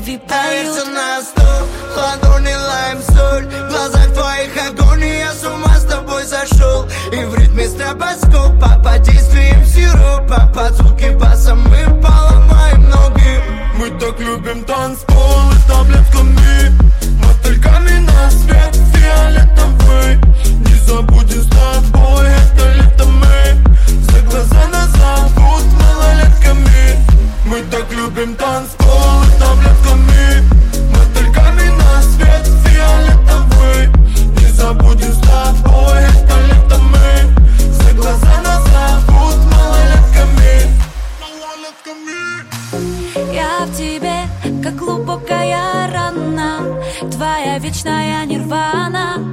любви поют. Ставишься на стол, ладони лайм соль. В глазах твоих огонь, и я с ума с тобой сошел. И в ритме стробоскопа, под действием сиропа, под звуки баса мы поломаем ноги. Мы так любим танцпол и таблетками, мотыльками на свет фиолетовый. Не забудем с тобой, это лето мы. За глаза нас зовут малолетками. Мы так любим танцпол и таблетками, мотыльками на свет фиолетовый. Не забудем с тобой, это лето мы. За глаза нас зовут малолетками. Я в тебе, как глубокая рана, твоя вечная нирвана.